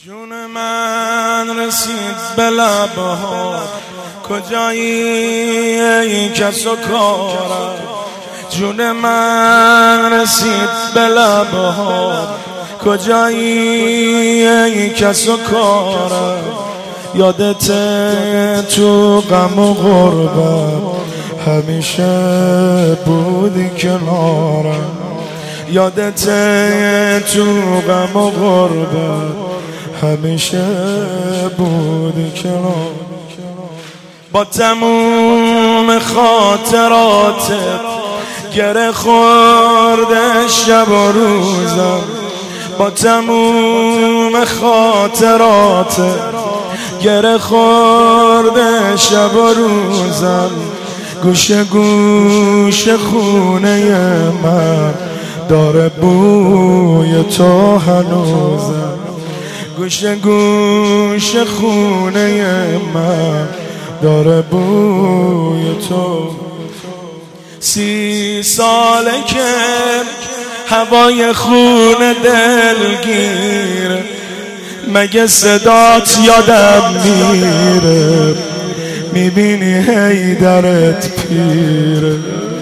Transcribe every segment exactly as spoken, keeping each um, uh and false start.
جون من رسید به لبها، کجایی ای کس و کارم. جون من رسید به لبها، کجایی ای کس و کارم. یادت تو غم و غربت همیشه بودی کنارم. یادت تو غم و غربت همیشه بودی کنار. با تموم خاطراتت گره خورده شب و روزم. با تموم خاطراتت گره خورده شب و روزم. گوشه گوشه خونه من داره بوی تو هنوزم. گوشه گوشه خونه من داره بوی تو. سی ساله که هوای خونه دلگیره، مگه صدات یادم میره؟ میبینی حیدرت پیره.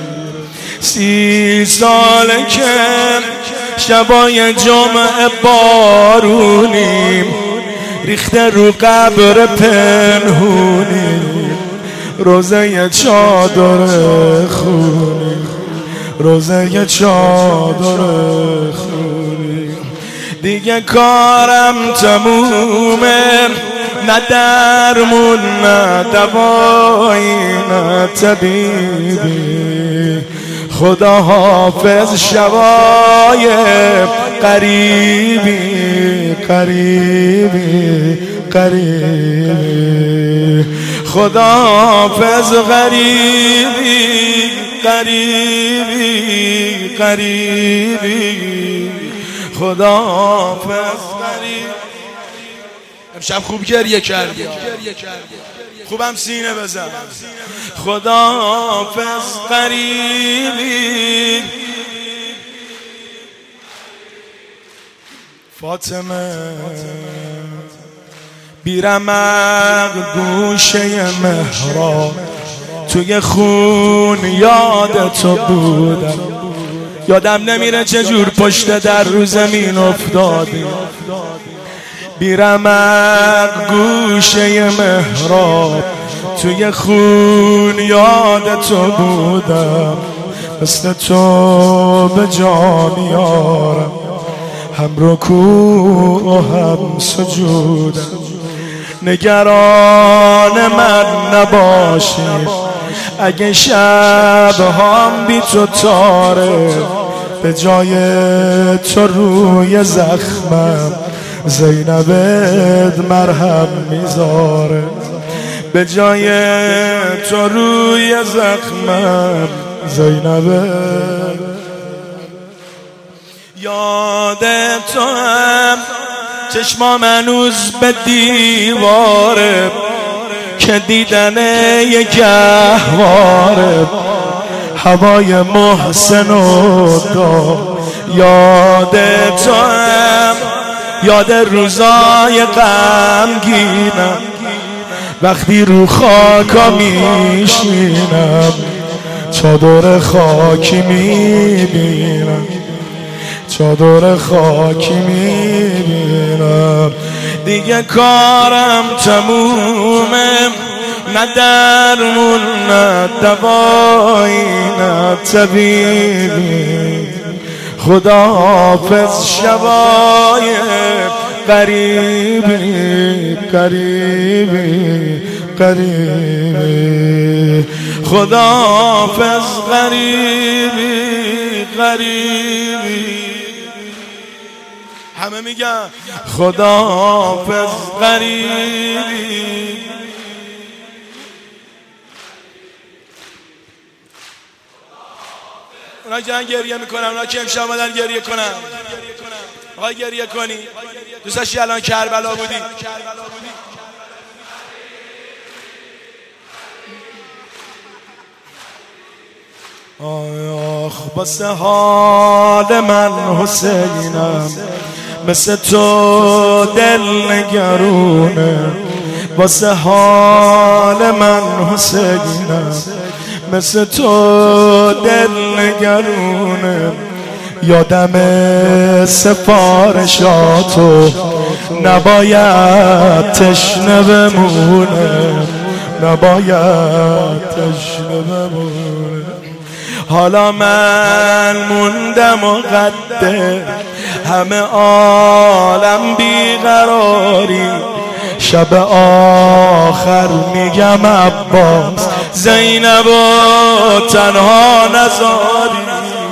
سی ساله که شبای جمعه بارونیم، ریخته رو قبر پنهونیم. روزه چادر خونی، روزه چادر خونی. دیگه کارم تمومه، نه درمون نه دوایی نه طبیبی. خدا حافظ شبای قریبی قریبی قریبی. خدا حافظ غریبی قریبی قریبی. خدا حافظ غریبی. امشب خوب گریه کردی، خوبم سینه بزن. خدا حافظ قریبی. فاطمه بیرمق گوشه محراب، توی خون یاد تو بودم. یادم نمیره چجور پشت در رو زمین افتادی. بیرمق گوشه محراب، توی خون یاد تو بودم. مثل تو به جان یارم، هم رکوع و هم سجودم. نگران من نباشی اگه شبهام بی تو تاره. به جای تو روی زخمم زینبت مرهم میذاره. به جای تو روی زخمم زینبت. یاد تو هم چشمام هنوز به دیواره، که دیدن یه گهواره. هوای محسن و دا. یاد تو هم یاد روزای غمگینم، وقتی رو خاکا میشینم چادر خاکی میبینم. چادر خاکی میبینم. دیگه کارم تمومه، نه درمون نه دوایی نه طبیبی. خدا حافظ شبای قریبی قریبی قریبی. خدا حافظ قریبی قریبی. همه میگن خدا حافظ قریبی. اونا که گریه میکنن، اونا که امشب آمدن گریه کنن. آقای گریه کنی دوست داشتی الان کربلا بودی. آخ بسه حال من حسینم، مثل تو دل نگرونه واسه حال من حسینم، مثل تو دل نگرونه یادم سفارشاتو نباید تشنه بمونه، نباید تشنه بمونه. حالا من موندم و قده همه عالم بیقراری، شب آخر میگم عباس زینب و تنها نذاری.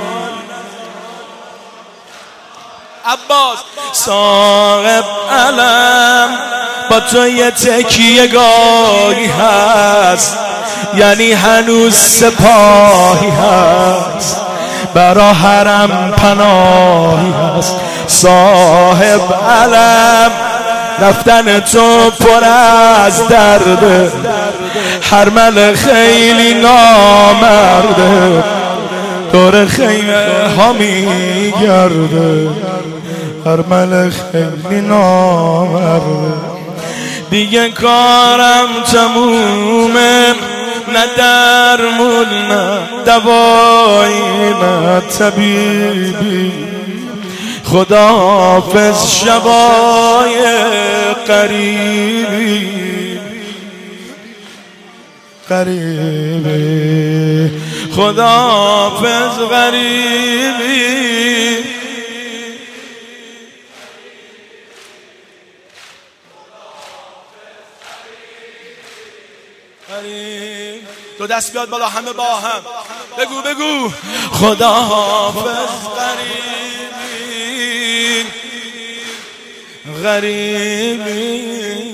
عباس صاحب علم با تو یه تکیه گاهی هست، یعنی هنوز سپاهی هست، برا حرم پناهی هست. صاحب علم رفتن تو پر از درده، حرمل خیلی نامرده، دور خیمه ها میگرده، حرمل خیلی نامرده. دیگه کارم تمومه، نه درمون نه دوایی نه طبیبی، خداحافظ شبای قریبی، قریبی خداحافظ غریبی. دو دست بیاد بالا همه با هم بگو بگو خداحافظ غریبی، غریبی.